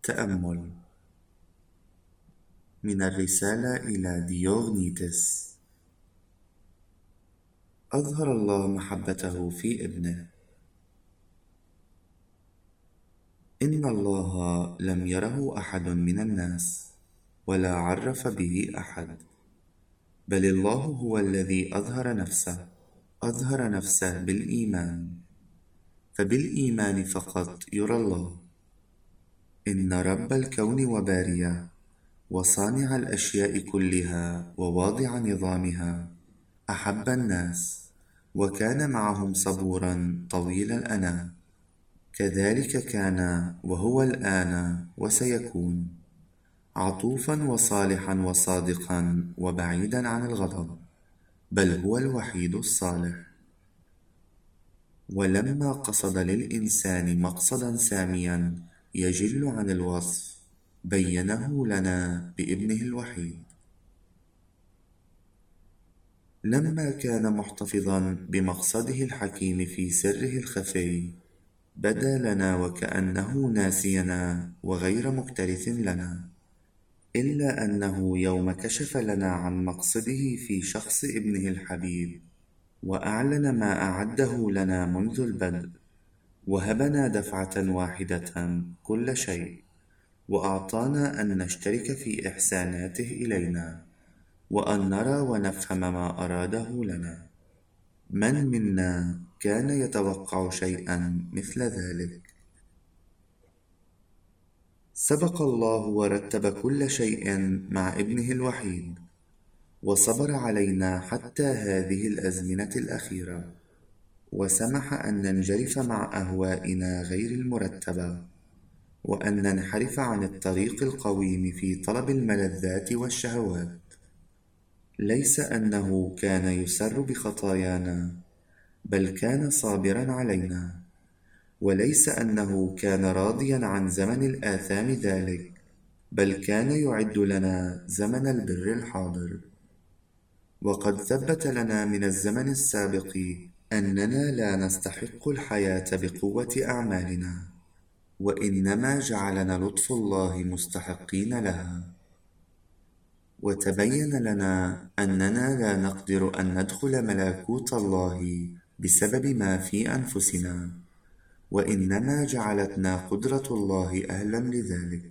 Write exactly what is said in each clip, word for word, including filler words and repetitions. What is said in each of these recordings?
تأمل من الرسالة إلى ديوغنيتس. أظهر الله محبته في ابنه. إن الله لم يره أحد من الناس ولا عرف به أحد، بل الله هو الذي أظهر نفسه أظهر نفسه بالإيمان، فبالإيمان فقط يرى الله. إن رب الكون وباريه وصانع الأشياء كلها وواضع نظامها أحب الناس، وكان معهم صبورا طويل الأناة، كذلك كان وهو الآن وسيكون، عطوفا وصالحا وصادقا وبعيدا عن الغضب، بل هو الوحيد الصالح. ولما قصد للإنسان مقصدا ساميا يجل عن الوصف، بينه لنا بابنه الوحيد. لما كان محتفظا بمقصده الحكيم في سره الخفي، بدا لنا وكأنه ناسينا وغير مكترث لنا، إلا أنه يوم كشف لنا عن مقصده في شخص ابنه الحبيب، وأعلن ما أعده لنا منذ البدء، وهبنا دفعة واحدة كل شيء، وأعطانا أن نشترك في إحساناته إلينا، وأن نرى ونفهم ما أراده لنا. من منا كان يتوقع شيئا مثل ذلك؟ سبق الله ورتب كل شيء مع ابنه الوحيد، وصبر علينا حتى هذه الأزمنة الأخيرة، وسمح أن ننجرف مع أهوائنا غير المرتبة، وأن ننحرف عن الطريق القويم في طلب الملذات والشهوات. ليس أنه كان يسر بخطايانا، بل كان صابرا علينا، وليس أنه كان راضيا عن زمن الآثام ذلك، بل كان يعد لنا زمن البر الحاضر. وقد ثبت لنا من الزمن السابق أننا لا نستحق الحياة بقوة أعمالنا، وإنما جعلنا لطف الله مستحقين لها. وتبين لنا أننا لا نقدر أن ندخل ملكوت الله بسبب ما في أنفسنا، وإنما جعلتنا قدرة الله أهلا لذلك.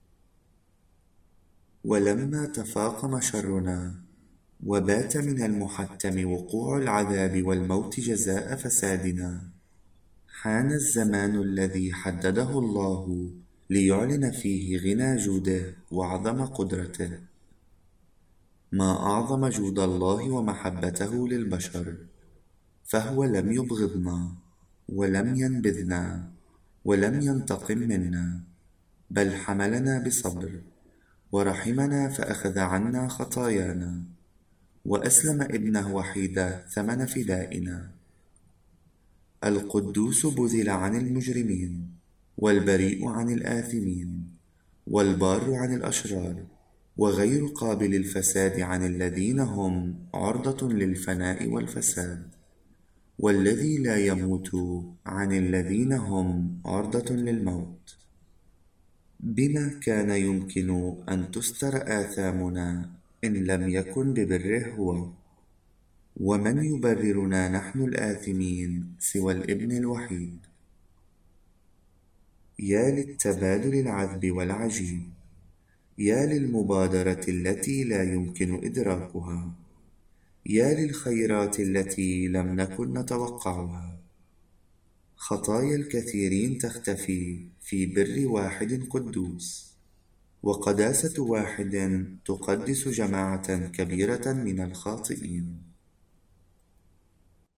ولما تفاقم شرنا وبات من المحتم وقوع العذاب والموت جزاء فسادنا، حان الزمان الذي حدده الله ليعلن فيه غنى جوده وعظم قدرته. ما أعظم جود الله ومحبته للبشر، فهو لم يبغضنا ولم ينبذنا ولم ينتقم منا، بل حملنا بصبر ورحمنا فأخذ عنا خطايانا، وأسلم ابنه وحيدا ثمن فدائنا. القدوس بذل عن المجرمين، والبريء عن الآثمين، والبار عن الأشرار، وغير قابل الفساد عن الذين هم عرضة للفناء والفساد، والذي لا يموت عن الذين هم عرضة للموت. بما كان يمكن أن تستر آثامنا إن لم يكن ببره هو؟ ومن يبررنا نحن الآثمين سوى الابن الوحيد؟ يا للتبادل العذب والعجيب، يا للمبادرة التي لا يمكن إدراكها، يا للخيرات التي لم نكن نتوقعها. خطايا الكثيرين تختفي في بر واحد قدوس، وقداسة واحد تقدس جماعة كبيرة من الخاطئين.